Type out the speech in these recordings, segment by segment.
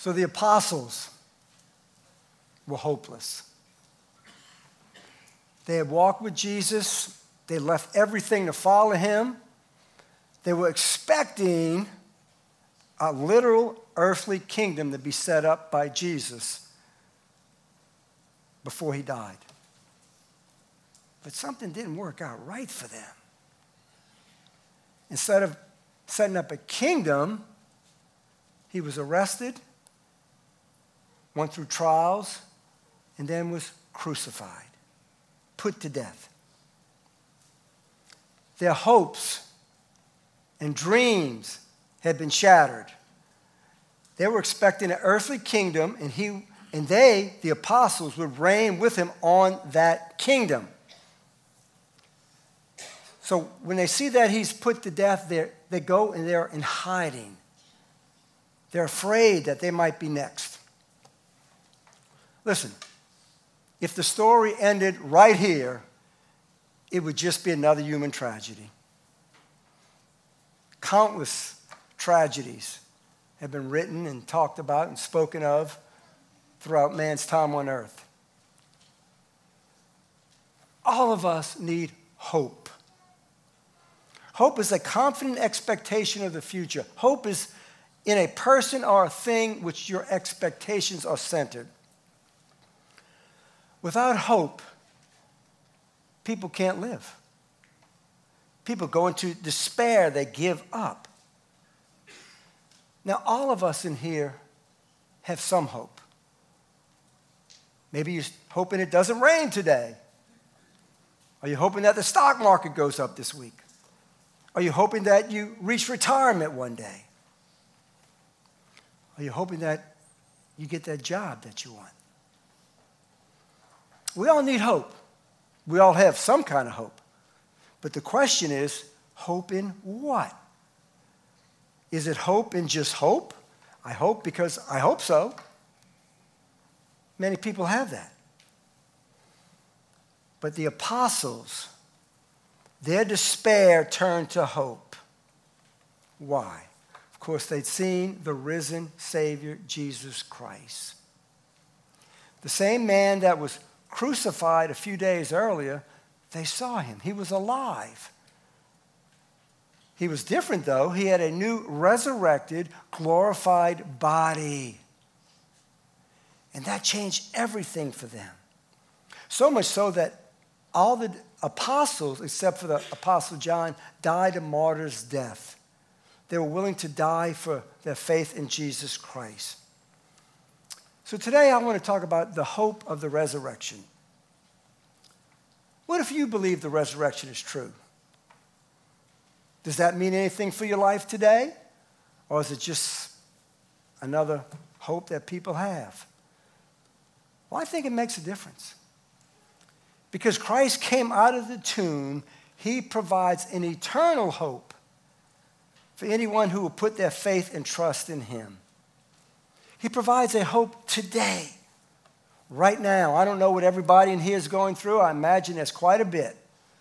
So the apostles were hopeless. They had walked with Jesus. They left everything to follow him. They were expecting a literal earthly kingdom to be set up by Jesus before he died. But something didn't work out right for them. Instead of setting up a kingdom, he was arrested, went through trials, and then was crucified, put to death. Their hopes and dreams had been shattered. They were expecting an earthly kingdom, and they, the apostles, would reign with him on that kingdom. So when they see that he's put to death, they go and they're in hiding. They're afraid that they might be next. Listen, if the story ended right here, it would just be another human tragedy. Countless tragedies have been written and talked about and spoken of throughout man's time on earth. All of us need hope. Hope is a confident expectation of the future. Hope is in a person or a thing which your expectations are centered. Without hope, people can't live. People go into despair, they give up. Now, all of us in here have some hope. Maybe you're hoping it doesn't rain today. Are you hoping that the stock market goes up this week? Are you hoping that you reach retirement one day? Are you hoping that you get that job that you want? We all need hope. We all have some kind of hope. But the question is, hope in what? Is it hope in just hope? I hope because I hope so. Many people have that. But the apostles, their despair turned to hope. Why? Of course, they'd seen the risen Savior, Jesus Christ. The same man that was crucified a few days earlier, they saw him. He was alive. He was different, though. He had a new resurrected, glorified body. And that changed everything for them. So much so that all the apostles, except for the Apostle John, died a martyr's death. They were willing to die for their faith in Jesus Christ. So today I want to talk about the hope of the resurrection. What if you believe the resurrection is true? Does that mean anything for your life today? Or is it just another hope that people have? Well, I think it makes a difference. Because Christ came out of the tomb, he provides an eternal hope for anyone who will put their faith and trust in him. He provides a hope today, right now. I don't know what everybody in here is going through. I imagine there's quite a bit.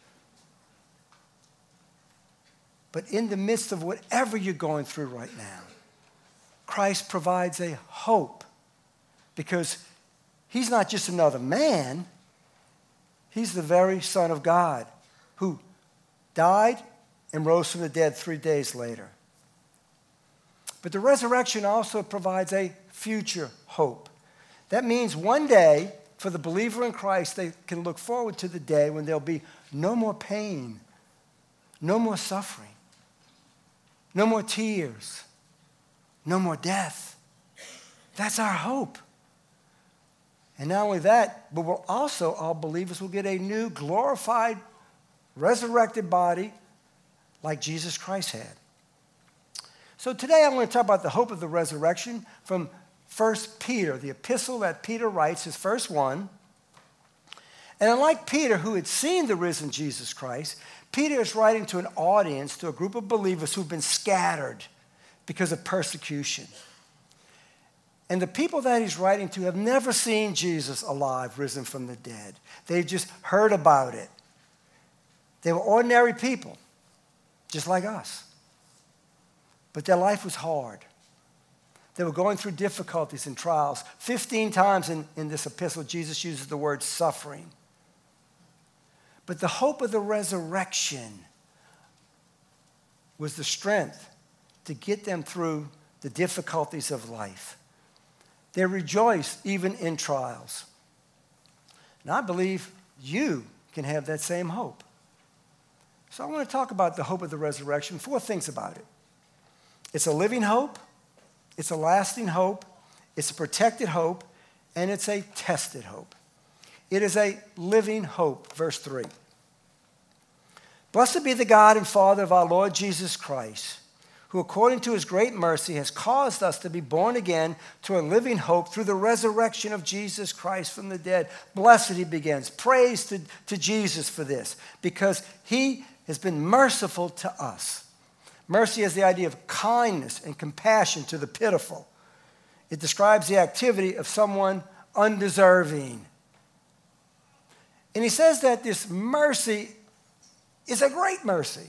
But in the midst of whatever you're going through right now, Christ provides a hope because he's not just another man. He's the very Son of God who died and rose from the dead 3 days later. But the resurrection also provides a future hope. That means one day, for the believer in Christ, they can look forward to the day when there'll be no more pain, no more suffering, no more tears, no more death. That's our hope. And not only that, but we'll also, all believers will get a new glorified, resurrected body like Jesus Christ had. So today I want to talk about the hope of the resurrection from 1 Peter, the epistle that Peter writes, his first one. And unlike Peter, who had seen the risen Jesus Christ, Peter is writing to an audience, to a group of believers who've been scattered because of persecution. And the people that he's writing to have never seen Jesus alive, risen from the dead. They've just heard about it. They were ordinary people, just like us. But their life was hard. They were going through difficulties and trials. 15 times in this epistle, Jesus uses the word suffering. But the hope of the resurrection was the strength to get them through the difficulties of life. They rejoiced even in trials. And I believe you can have that same hope. So I want to talk about the hope of the resurrection. 4 things about it. It's a living hope, it's a lasting hope, it's a protected hope, and it's a tested hope. It is a living hope. Verse 3. Blessed be the God and Father of our Lord Jesus Christ, who according to his great mercy has caused us to be born again to a living hope through the resurrection of Jesus Christ from the dead. Blessed, he begins. Praise to Jesus for this, because he has been merciful to us. Mercy is the idea of kindness and compassion to the pitiful. It describes the activity of someone undeserving. And he says that this mercy is a great mercy.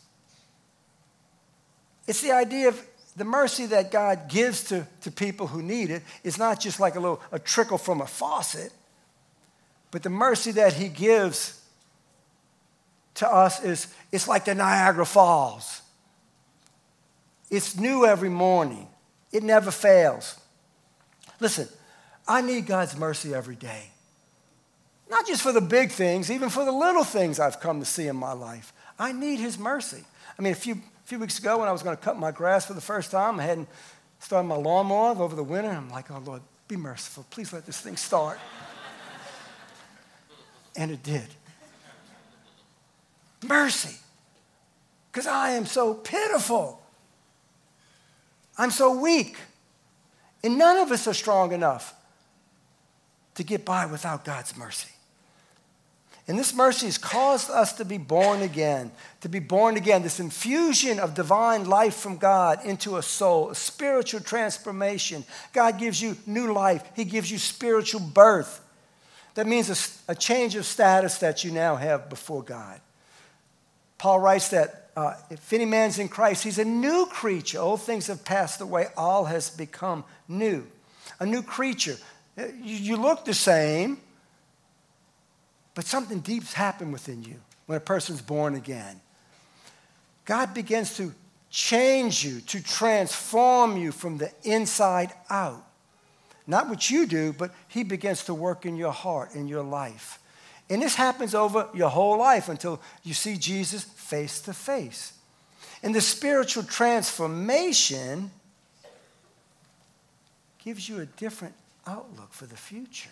It's the idea of the mercy that God gives to people who need it. It's not just like a trickle from a faucet, but the mercy that he gives to us it's like the Niagara Falls. It's new every morning. It never fails. Listen, I need God's mercy every day. Not just for the big things, even for the little things I've come to see in my life. I need his mercy. I mean, a few weeks ago when I was going to cut my grass for the first time, I hadn't started my lawnmower over the winter. I'm like, oh, Lord, be merciful. Please let this thing start. And it did. Mercy. Because I am so pitiful. I'm so weak. And none of us are strong enough to get by without God's mercy. And this mercy has caused us to be born again. To be born again, this infusion of divine life from God into a soul, a spiritual transformation. God gives you new life. He gives you spiritual birth. That means a change of status that you now have before God. Paul writes that if any man's in Christ, he's a new creature. Old things have passed away. All has become new. A new creature. You look the same, but something deep's happened within you when a person's born again. God begins to change you, to transform you from the inside out. Not what you do, but he begins to work in your heart, in your life. And this happens over your whole life until you see Jesus face to face. And the spiritual transformation gives you a different outlook for the future.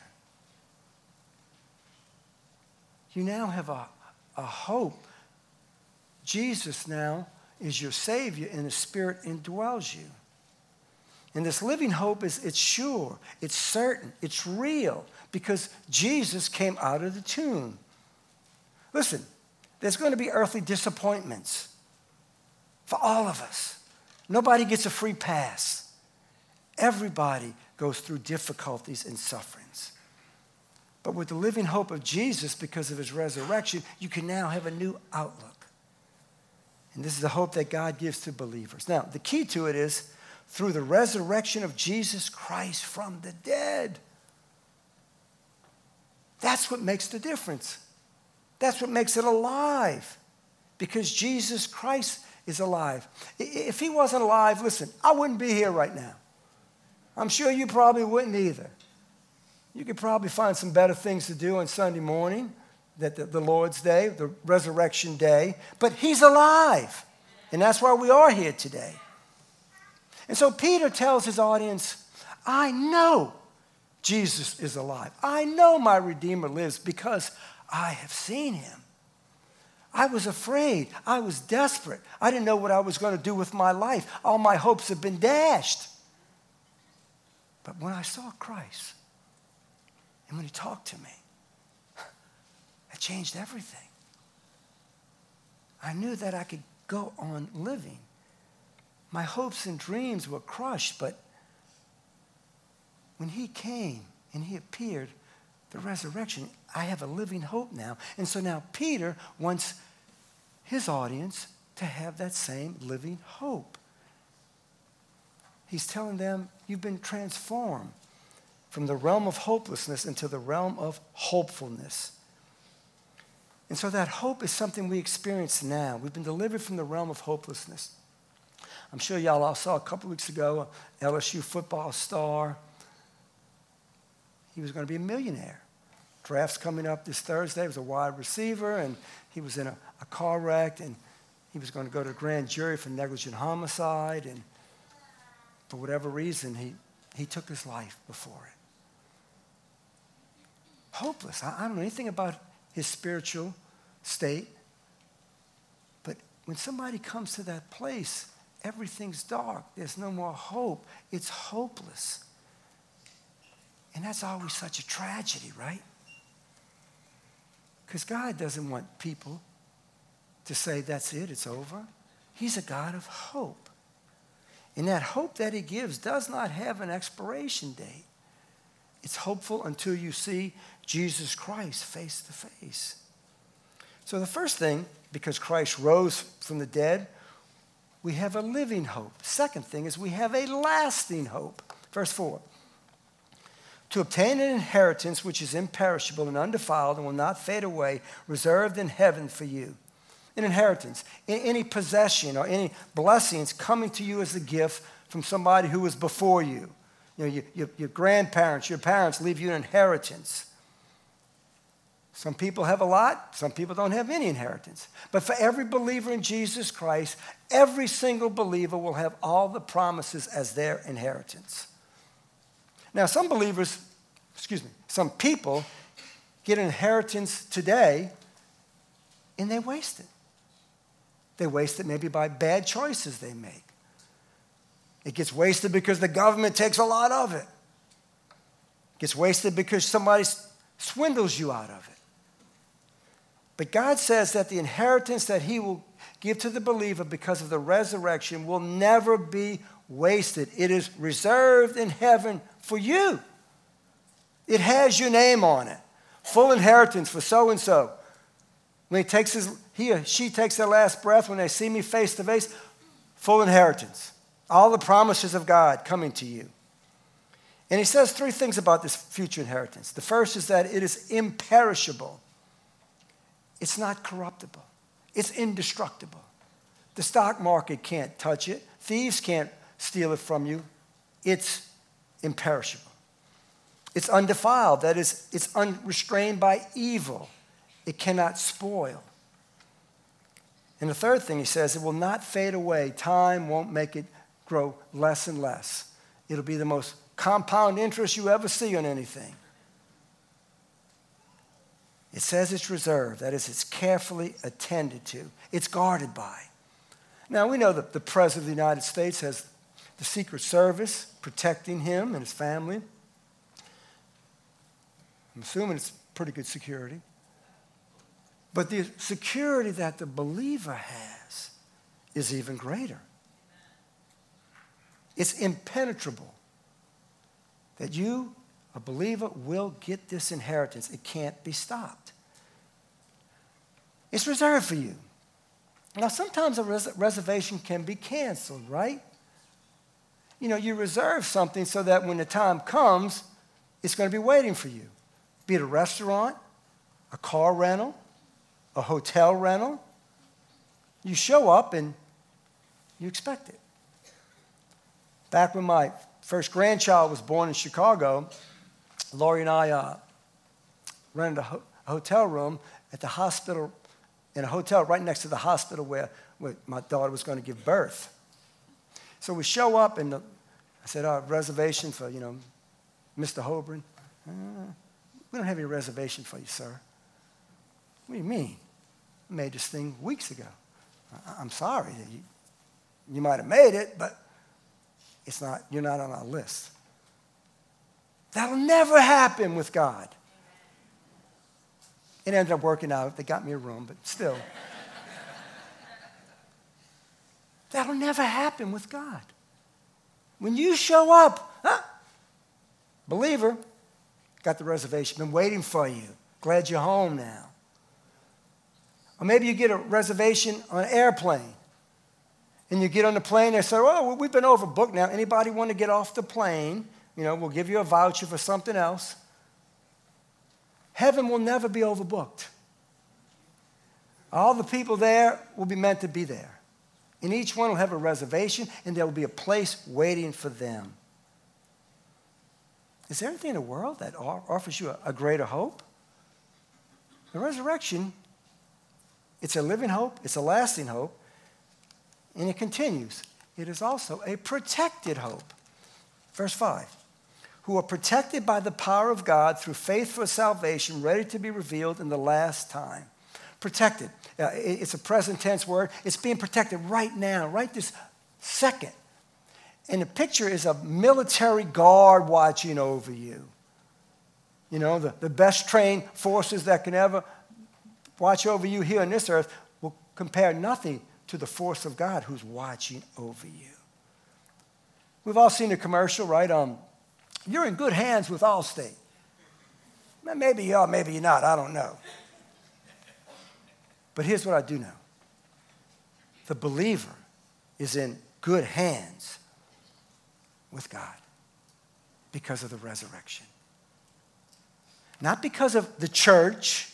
You now have a hope. Jesus now is your Savior, and the Spirit indwells you. And this living hope it's sure, it's certain, it's real, because Jesus came out of the tomb. Listen, there's going to be earthly disappointments for all of us. Nobody gets a free pass. Everybody goes through difficulties and sufferings. But with the living hope of Jesus, because of his resurrection, you can now have a new outlook. And this is the hope that God gives to believers. Now, the key to it is through the resurrection of Jesus Christ from the dead. That's what makes the difference. That's what makes it alive. Because Jesus Christ is alive. If he wasn't alive, listen, I wouldn't be here right now. I'm sure you probably wouldn't either. You could probably find some better things to do on Sunday morning, that the Lord's Day, the resurrection day. But he's alive. And that's why we are here today. And so Peter tells his audience, I know Jesus is alive. I know my Redeemer lives because I have seen him. I was afraid. I was desperate. I didn't know what I was going to do with my life. All my hopes have been dashed. But when I saw Christ, and when he talked to me, it changed everything. I knew that I could go on living. My hopes and dreams were crushed, but when he came and he appeared, the resurrection, I have a living hope now. And so now Peter wants his audience to have that same living hope. he's telling them, you've been transformed from the realm of hopelessness into the realm of hopefulness. And so that hope is something we experience now. We've been delivered from the realm of hopelessness. I'm sure y'all all saw a couple weeks ago, a LSU football star. He was going to be a millionaire. Draft's coming up this Thursday. He was a wide receiver, and he was in a car wreck, and he was going to go to a grand jury for negligent homicide, and for whatever reason, he took his life before it. Hopeless. I don't know anything about his spiritual state, but when somebody comes to that place, everything's dark. There's no more hope. It's hopeless. And that's always such a tragedy, right? Because God doesn't want people to say, that's it, it's over. He's a God of hope. And that hope that he gives does not have an expiration date. It's hopeful until you see Jesus Christ face to face. So the first thing, because Christ rose from the dead, we have a living hope. Second thing is we have a lasting hope. Verse 4. To obtain an inheritance which is imperishable and undefiled and will not fade away, reserved in heaven for you. An inheritance, any possession or any blessings coming to you as a gift from somebody who was before you. You know, your grandparents, your parents leave you an inheritance. Some people have a lot, some people don't have any inheritance. But for every believer in Jesus Christ, every single believer will have all the promises as their inheritance. Now, some people get an inheritance today and they waste it. They waste it maybe by bad choices they make. It gets wasted because the government takes a lot of it. It gets wasted because somebody swindles you out of it. But God says that the inheritance that he will give to the believer because of the resurrection will never be wasted. It is reserved in heaven for you. It has your name on it. Full inheritance for so-and-so. When he or she takes their last breath, when they see me face to face, full inheritance. All the promises of God coming to you. And he says three things about this future inheritance. The first is that it is imperishable. It's not corruptible. It's indestructible. The stock market can't touch it. Thieves can't steal it from you. It's imperishable. It's undefiled. That is, it's unrestrained by evil. It cannot spoil. And the third thing he says, it will not fade away. Time won't make it grow less and less. It'll be the most compound interest you ever see on anything. It says it's reserved. That is, it's carefully attended to. It's guarded by. Now, we know that the President of the United States has the Secret Service protecting him and his family. I'm assuming it's pretty good security. But the security that the believer has is even greater. It's impenetrable. That you, a believer, will get this inheritance. It can't be stopped. It's reserved for you. Now, sometimes a reservation can be canceled, right? You know, you reserve something so that when the time comes, it's going to be waiting for you. Be it a restaurant, a car rental, a hotel rental. You show up and you expect it. Back when my first grandchild was born in Chicago, Lori and I rented a hotel room at the hospital, in a hotel right next to the hospital where my daughter was going to give birth. So we show up, and I said, reservation for, Mr. Holbrin. We don't have any reservation for you, sir. What do you mean? I made this thing weeks ago. I'm sorry. You might have made it, but you're not on our list. That'll never happen with God. It ended up working out. They got me a room, but still. That'll never happen with God. When you show up, believer, got the reservation, been waiting for you. Glad you're home now. Or maybe you get a reservation on an airplane. And you get on the plane, they say, oh, we've been overbooked now. Anybody want to get off the plane? We'll give you a voucher for something else. Heaven will never be overbooked. All the people there will be meant to be there. And each one will have a reservation, and there will be a place waiting for them. Is there anything in the world that offers you a greater hope? The resurrection, it's a living hope, it's a lasting hope, and it continues. It is also a protected hope. Verse 5, who are protected by the power of God through faith for salvation, ready to be revealed in the last time. Protected. It's a present tense word. It's being protected right now, right this second. And the picture is a military guard watching over you. The best trained forces that can ever watch over you here on this earth will compare nothing to the force of God who's watching over you. We've all seen the commercial, right? You're in good hands with Allstate. Maybe you are, maybe you're not, I don't know. But here's what I do know. The believer is in good hands with God because of the resurrection. Not because of the church,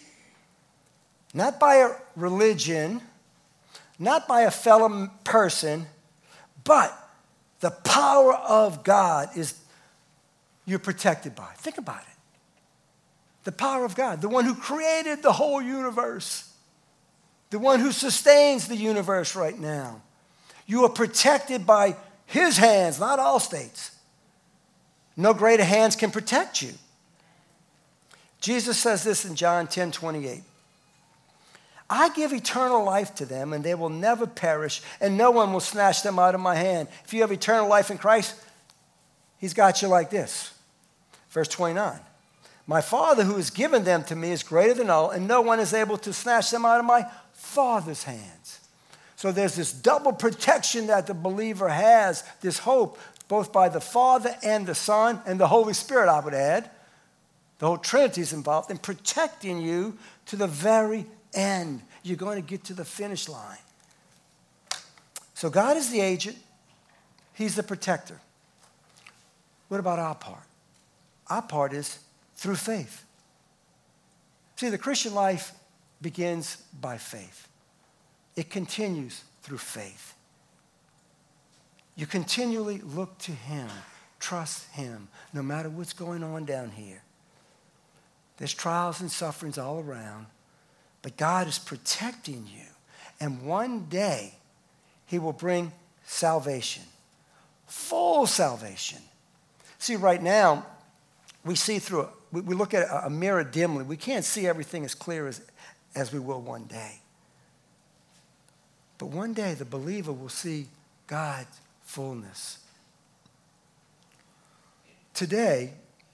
not by a religion, not by a fellow person, but the power of God is you're protected by. Think about it. The power of God, the one who created the whole universe, the one who sustains the universe right now. You are protected by his hands, not Allstate's. No greater hands can protect you. Jesus says this in John 10:28. I give eternal life to them, and they will never perish, and no one will snatch them out of my hand. If you have eternal life in Christ, he's got you like this. Verse 29. My Father who has given them to me is greater than all, and no one is able to snatch them out of my Father's hands. So there's this double protection that the believer has, this hope, both by the Father and the Son and the Holy Spirit, I would add. The whole Trinity is involved in protecting you to the very end. You're going to get to the finish line. So God is the agent. He's the protector. What about our part? Our part is through faith. See, the Christian life begins by faith. It continues through faith. You continually look to him, trust him, no matter what's going on down here. There's trials and sufferings all around, but God is protecting you. And one day, he will bring salvation, full salvation. See, right now, we see through we look at a mirror dimly. We can't see everything as clear as we will one day. But one day, the believer will see God's fullness. Today,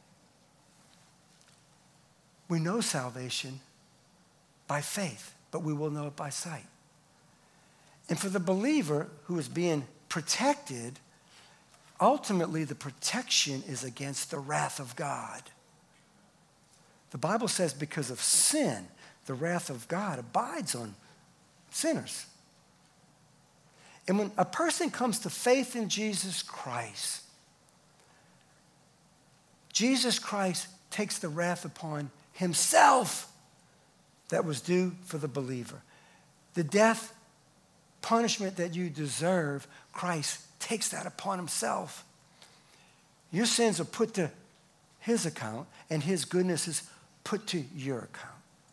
we know salvation by faith, but we will know it by sight. And for the believer who is being protected, ultimately the protection is against the wrath of God. The Bible says because of sin, the wrath of God abides on sinners. And when a person comes to faith in Jesus Christ, Jesus Christ takes the wrath upon himself that was due for the believer. The death, punishment that you deserve, Christ takes that upon himself. Your sins are put to his account, and his goodness is put to your account.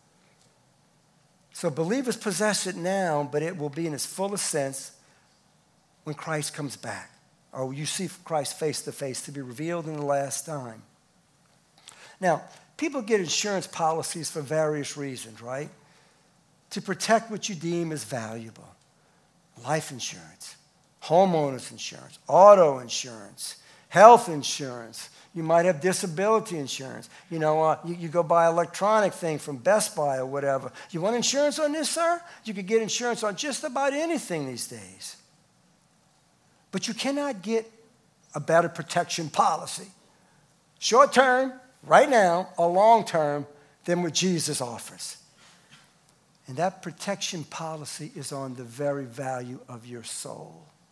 So believers possess it now, but it will be in its fullest sense when Christ comes back, or you see Christ face to face to be revealed in the last time. Now, people get insurance policies for various reasons, right? To protect what you deem as valuable. Life insurance, homeowners insurance, auto insurance, health insurance. You might have disability insurance. You go buy an electronic thing from Best Buy or whatever. You want insurance on this, sir? You could get insurance on just about anything these days. But you cannot get a better protection policy, short term, right now, or long term, than what Jesus offers. And that protection policy is on the very value of your soul.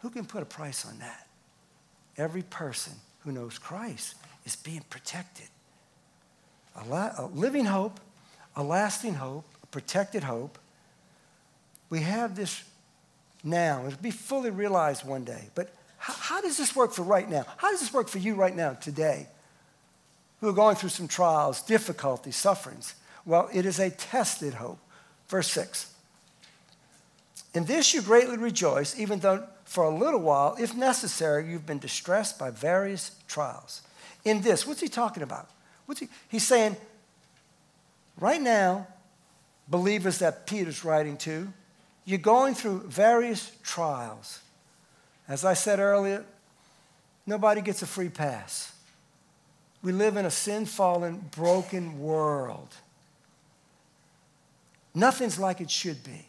Who can put a price on that? Every person who knows Christ is being protected. A living hope, a lasting hope, a protected hope. We have this now. It'll be fully realized one day. But how does this work for right now? How does this work for you right now, today, who are going through some trials, difficulties, sufferings? Well, it is a tested hope. Verse 6. In this you greatly rejoice, even though for a little while, if necessary, you've been distressed by various trials. In this, what's he talking about? He's saying, right now, believers that Peter's writing to, you're going through various trials. As I said earlier, nobody gets a free pass. We live in a sin-fallen, broken world. Nothing's like it should be.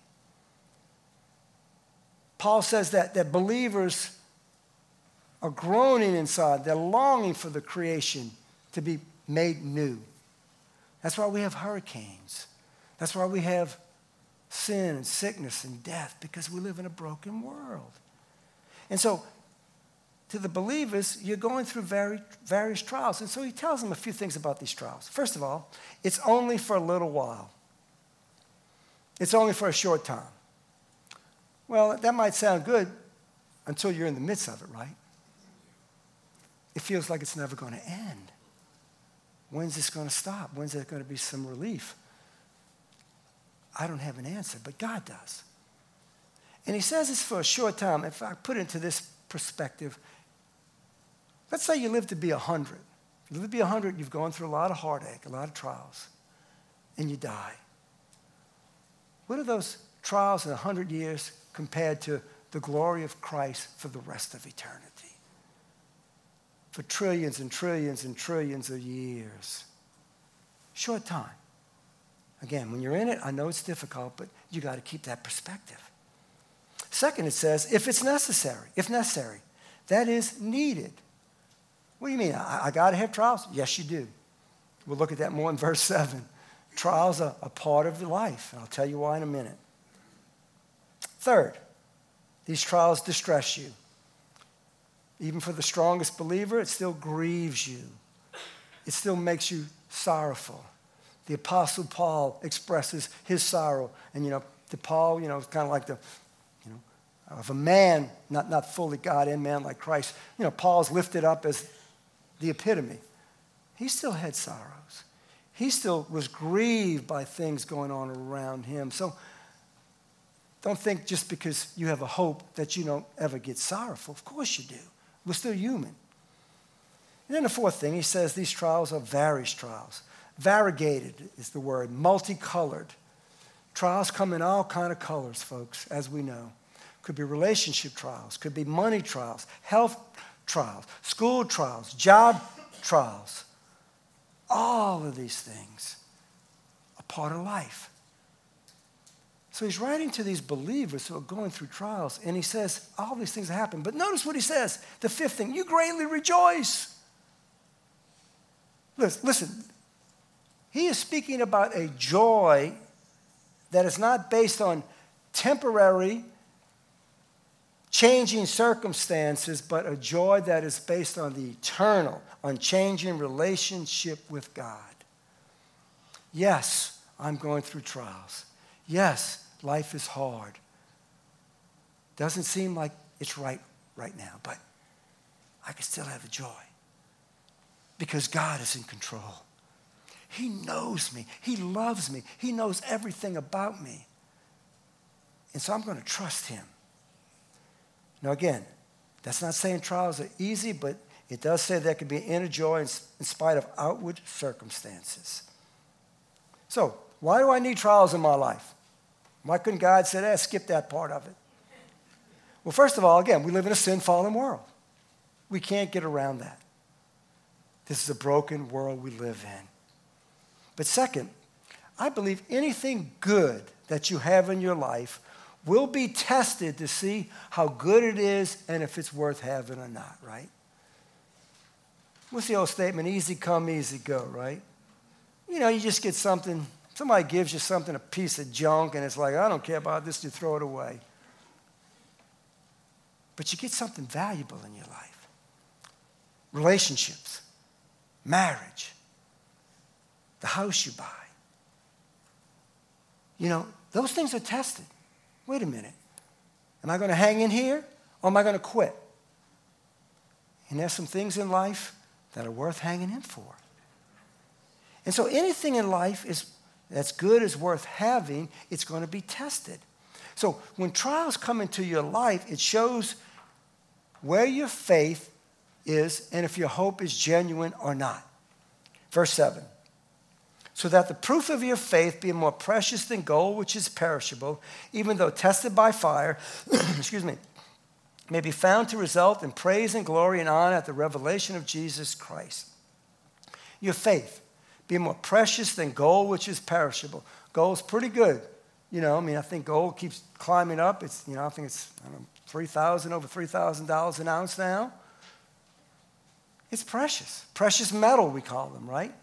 Paul says that believers are groaning inside. They're longing for the creation to be made new. That's why we have hurricanes. That's why we have sin and sickness and death, because we live in a broken world. And so, to the believers, you're going through various trials. And so he tells them a few things about these trials. First of all, it's only for a little while. It's only for a short time. Well, that might sound good until you're in the midst of it, right? It feels like it's never going to end. When's this going to stop? When's there going to be some relief? I don't have an answer, but God does. And he says it's for a short time. If I put it into this perspective, let's say you live to be 100. If you live to be 100, you've gone through a lot of heartache, a lot of trials, and you die. What are those trials in 100 years compared to the glory of Christ for the rest of eternity? For trillions and trillions and trillions of years. Short time. Again, when you're in it, I know it's difficult, but you got to keep that perspective. Second, it says, if it's necessary, if necessary, that is needed. What do you mean? I got to have trials? Yes, you do. We'll look at that more in verse 7. Trials are a part of your life, and I'll tell you why in a minute. Third, these trials distress you. Even for the strongest believer, it still grieves you. It still makes you sorrowful. The Apostle Paul expresses his sorrow. And, to Paul, it's kind of like of a man, not fully God and man like Christ. Paul's lifted up as the epitome. He still had sorrows. He still was grieved by things going on around him. So don't think just because you have a hope that you don't ever get sorrowful. Of course you do. We're still human. And then the fourth thing, he says these trials are various trials. Variegated is the word, multicolored. Trials come in all kind of colors, folks, as we know. Could be relationship trials, could be money trials, health trials, school trials, job trials. All of these things are part of life. So he's writing to these believers who are going through trials, and he says all these things happen. But notice what he says, the fifth thing, you greatly rejoice. Listen, he is speaking about a joy that is not based on temporary, changing circumstances, but a joy that is based on the eternal, unchanging relationship with God. Yes, I'm going through trials. Yes, life is hard. Doesn't seem like it's right now, but I can still have the joy because God is in control. He knows me. He loves me. He knows everything about me. And so I'm going to trust him. Now again, that's not saying trials are easy, but it does say there can be inner joy in spite of outward circumstances. So, why do I need trials in my life? Why couldn't God say, skip that part of it? Well, first of all, again, we live in a sin-fallen world. We can't get around that. This is a broken world we live in. But second, I believe anything good that you have in your life will be tested to see how good it is and if it's worth having or not, right? What's the old statement? Easy come, easy go, right? You just get something. Somebody gives you something, a piece of junk, and it's like, I don't care about this, you throw it away. but you get something valuable in your life. Relationships, marriage, the house you buy. You know, those things are tested. Wait a minute. Am I going to hang in here or am I going to quit? And there's some things in life that are worth hanging in for. And so anything in life that's good, is worth having, it's going to be tested. So when trials come into your life, it shows where your faith is and if your hope is genuine or not. Verse 7. So that the proof of your faith, being more precious than gold, which is perishable, even though tested by fire, excuse me, may be found to result in praise and glory and honor at the revelation of Jesus Christ. Your faith, being more precious than gold, which is perishable. Gold's pretty good. You know, I mean, I think gold keeps climbing up. It's, you know, I think it's, I don't know, over $3,000 an ounce now. It's precious. Precious metal, we call them, right?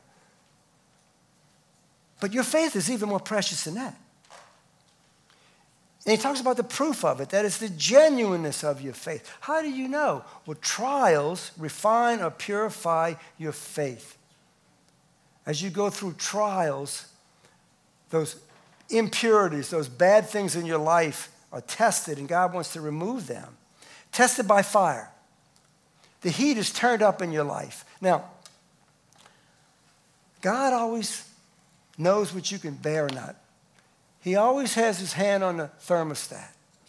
But your faith is even more precious than that. And he talks about the proof of it, that is the genuineness of your faith. How do you know? Well, trials refine or purify your faith. As you go through trials, those impurities, those bad things in your life are tested, and God wants to remove them. Tested by fire. The heat is turned up in your life. Now, God always knows what you can bear or not. He always has his hand on the thermostat.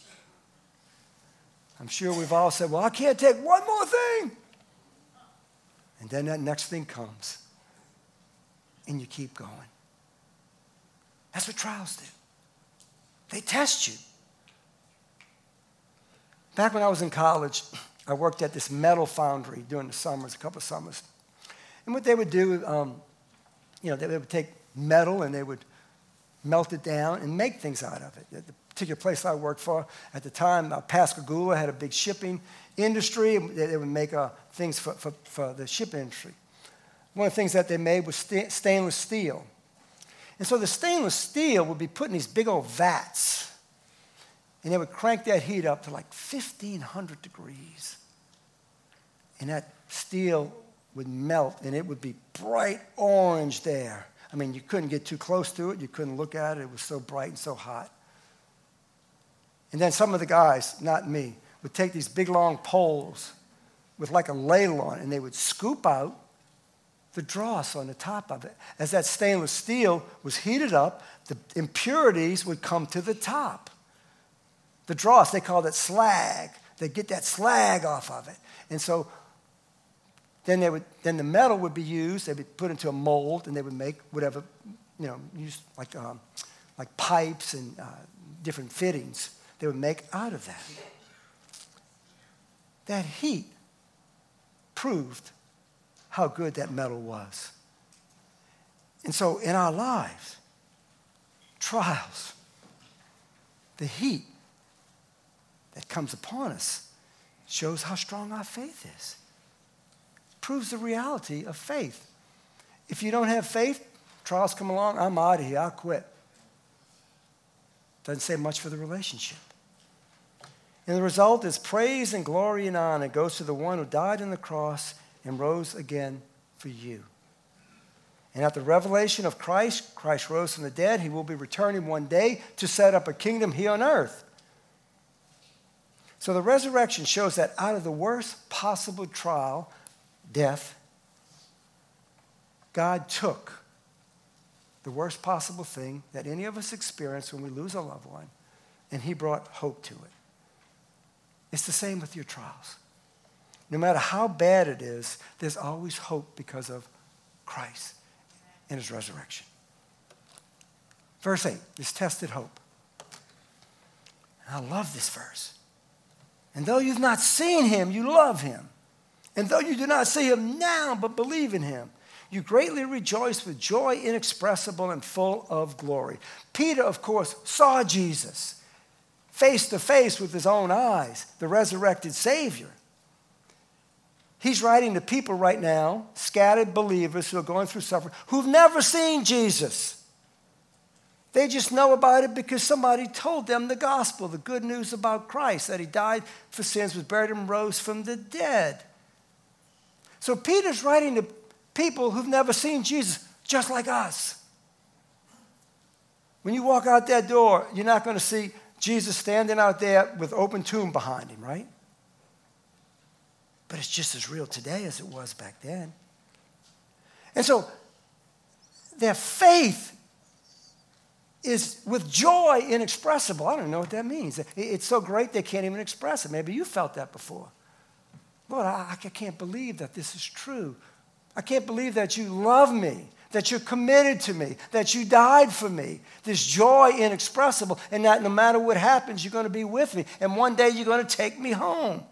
I'm sure we've all said, well, I can't take one more thing. And then that next thing comes. And you keep going. That's what trials do. They test you. Back when I was in college, I worked at this metal foundry during the summers, a couple of summers. And what they would do, they would take metal and they would melt it down and make things out of it. At the particular place I worked for at the time, Pascagoula had a big shipping industry. They would make things for the shipping industry. One of the things that they made was stainless steel. And so the stainless steel would be put in these big old vats, and they would crank that heat up to like 1,500 degrees. And that steel would melt, and it would be bright orange there. I mean, you couldn't get too close to it. You couldn't look at it. It was so bright and so hot. And then some of the guys, not me, would take these big, long poles with like a ladle on it, and they would scoop out the dross on the top of it. As that stainless steel was heated up, the impurities would come to the top. The dross, they called it slag. They'd get that slag off of it. And so then the metal would be used, they'd be put into a mold, and they would make whatever, use like pipes and different fittings they would make out of that. That heat proved how good that metal was. And so in our lives, trials, the heat that comes upon us shows how strong our faith is. Proves the reality of faith. If you don't have faith, trials come along, I'm out of here, I'll quit. Doesn't say much for the relationship. And the result is praise and glory and honor goes to the one who died on the cross and rose again for you. And at the revelation of Christ, Christ rose from the dead. He will be returning one day to set up a kingdom here on earth. So the resurrection shows that out of the worst possible trial, death, God took the worst possible thing that any of us experience when we lose a loved one, and he brought hope to it. It's the same with your trials. No matter how bad it is, there's always hope because of Christ and his resurrection. Verse 8, this tested hope. And I love this verse. And though you've not seen him, you love him. And though you do not see him now, but believe in him, you greatly rejoice with joy inexpressible and full of glory. Peter, of course, saw Jesus face to face with his own eyes, the resurrected Savior. He's writing to people right now, scattered believers who are going through suffering, who've never seen Jesus. They just know about it because somebody told them the gospel, the good news about Christ, that he died for sins, was buried, and rose from the dead. So Peter's writing to people who've never seen Jesus, just like us. When you walk out that door, you're not going to see Jesus standing out there with open tomb behind him, right? But it's just as real today as it was back then. And so their faith is with joy inexpressible. I don't know what that means. It's so great they can't even express it. Maybe you felt that before. Lord, I can't believe that this is true. I can't believe that you love me, that you're committed to me, that you died for me. This joy inexpressible, and that no matter what happens, you're going to be with me. And one day you're going to take me home.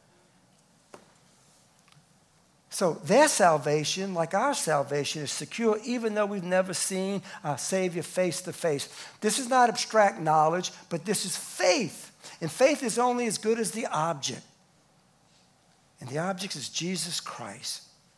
So their salvation, like our salvation, is secure even though we've never seen our Savior face to face. This is not abstract knowledge, but this is faith. And faith is only as good as the object. And the object is Jesus Christ.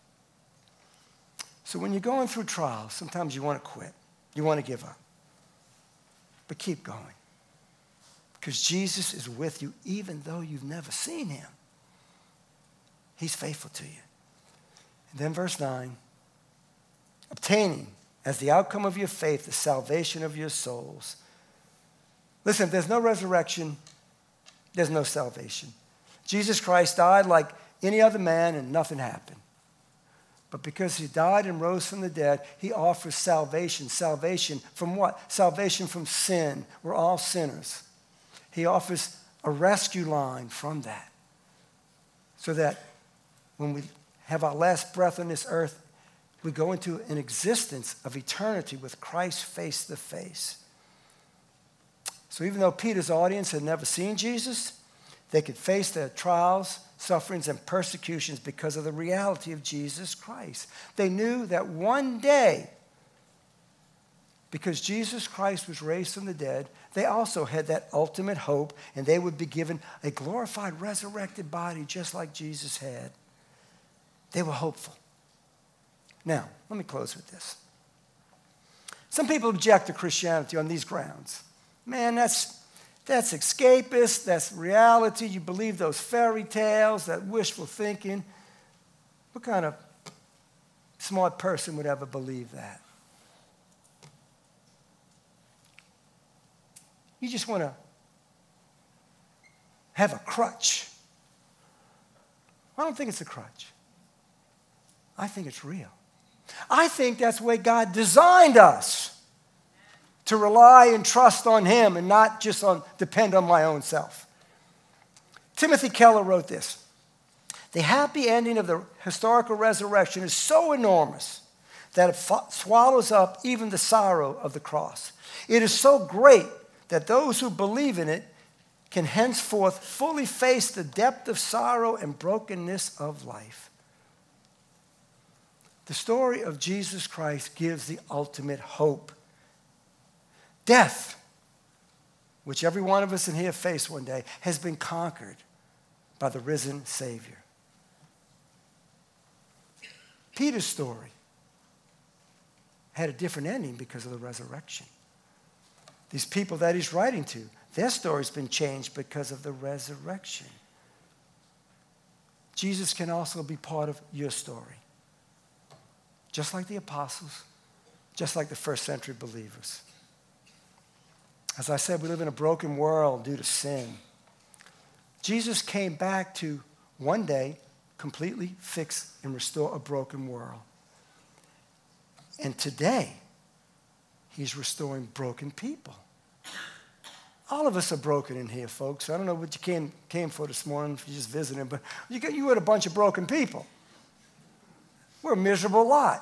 So when you're going through trials, sometimes you want to quit. You want to give up. But keep going. Because Jesus is with you even though you've never seen him. He's faithful to you. And then verse 9, obtaining as the outcome of your faith the salvation of your souls. Listen, if there's no resurrection, there's no salvation. Jesus Christ died like any other man and nothing happened. But because he died and rose from the dead, he offers salvation. Salvation from what? Salvation from sin. We're all sinners. He offers a rescue line from that. So that when we have our last breath on this earth, we go into an existence of eternity with Christ face to face. So even though Peter's audience had never seen Jesus, they could face their trials, sufferings, and persecutions because of the reality of Jesus Christ. They knew that one day, because Jesus Christ was raised from the dead, they also had that ultimate hope, and they would be given a glorified, resurrected body just like Jesus had. They were hopeful. Now, let me close with this. Some people object to Christianity on these grounds. Man, that's escapist, that's reality. You believe those fairy tales, that wishful thinking. What kind of smart person would ever believe that? You just want to have a crutch. I don't think it's a crutch. I think it's real. I think that's the way God designed us, to rely and trust on him and not just depend on my own self. Timothy Keller wrote this: the happy ending of the historical resurrection is so enormous that it swallows up even the sorrow of the cross. It is so great that those who believe in it can henceforth fully face the depth of sorrow and brokenness of life. The story of Jesus Christ gives the ultimate hope. Death, which every one of us in here face one day, has been conquered by the risen Savior. Peter's story had a different ending because of the resurrection. These people that he's writing to, their story's been changed because of the resurrection. Jesus can also be part of your story. Just like the apostles, just like the first century believers. As I said, we live in a broken world due to sin. Jesus came back to one day completely fix and restore a broken world. And today, he's restoring broken people. All of us are broken in here, folks. I don't know what you came for this morning, if you're just visiting, but you had a bunch of broken people. We're a miserable lot.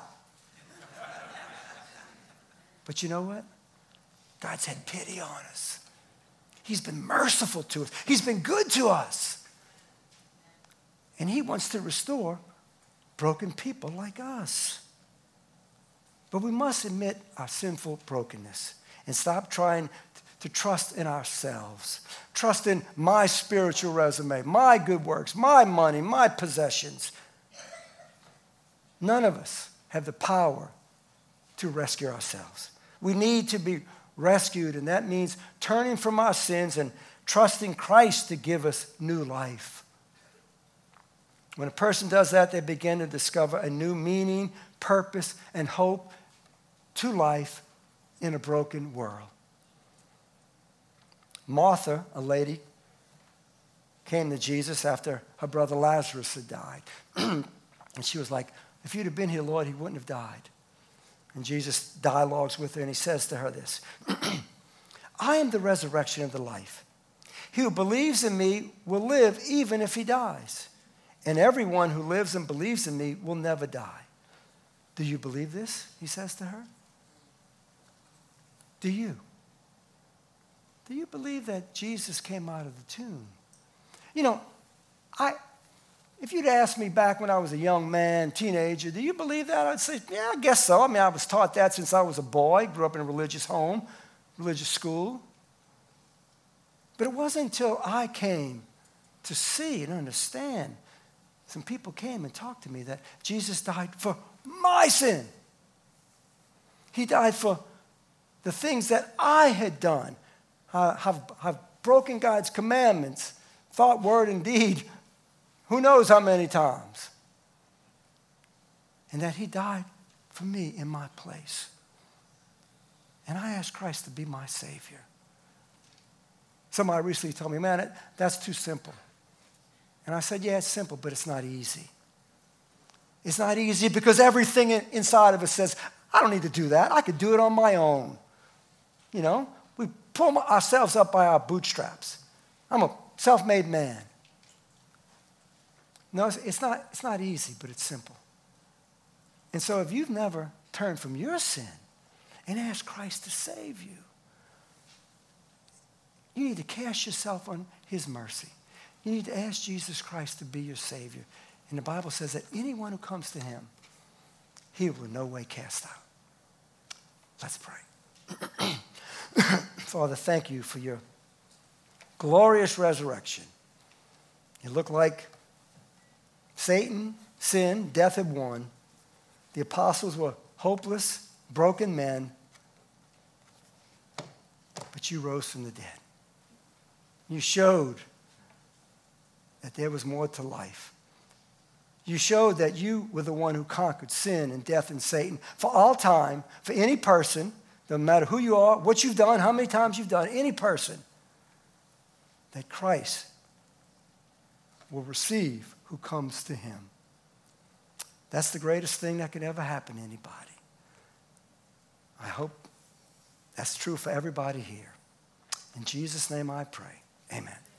But you know what? God's had pity on us. He's been merciful to us. He's been good to us. And he wants to restore broken people like us. But we must admit our sinful brokenness and stop trying to trust in ourselves. Trust in my spiritual resume, my good works, my money, my possessions. None of us have the power to rescue ourselves. We need to be rescued, and that means turning from our sins and trusting Christ to give us new life. When a person does that, they begin to discover a new meaning, purpose, and hope to life in a broken world. Martha, a lady, came to Jesus after her brother Lazarus had died. And she was like, if you'd have been here, Lord, he wouldn't have died. And Jesus dialogues with her, and he says to her this, I am the resurrection and the life. He who believes in me will live even if he dies. And everyone who lives and believes in me will never die. Do you believe this? He says to her. Do you? Do you believe that Jesus came out of the tomb? You know, if you'd asked me back when I was a young man, teenager, do you believe that? I'd say, yeah, I guess so. I mean, I was taught that since I was a boy, grew up in a religious home, religious school. But it wasn't until I came to see and understand, some people came and talked to me that Jesus died for my sin. He died for the things that I had done. I've broken God's commandments, thought, word, and deed, who knows how many times. And that he died for me in my place. And I asked Christ to be my Savior. Somebody recently told me, man, that's too simple. And I said, yeah, it's simple, but it's not easy. It's not easy because everything inside of us says, I don't need to do that. I could do it on my own. You know, we pull ourselves up by our bootstraps. I'm a self-made man. No, it's not easy, but it's simple. And so if you've never turned from your sin and asked Christ to save you, you need to cast yourself on his mercy. You need to ask Jesus Christ to be your Savior. And the Bible says that anyone who comes to him, he will in no way cast out. Let's pray. Father, thank you for your glorious resurrection. It looked like Satan, sin, death had won. The apostles were hopeless, broken men, but you rose from the dead. You showed that there was more to life. You showed that you were the one who conquered sin and death and Satan for all time, for any person, no matter who you are, what you've done, how many times you've done, any person, that Christ will receive who comes to him. That's the greatest thing that could ever happen to anybody. I hope that's true for everybody here. In Jesus' name I pray. Amen.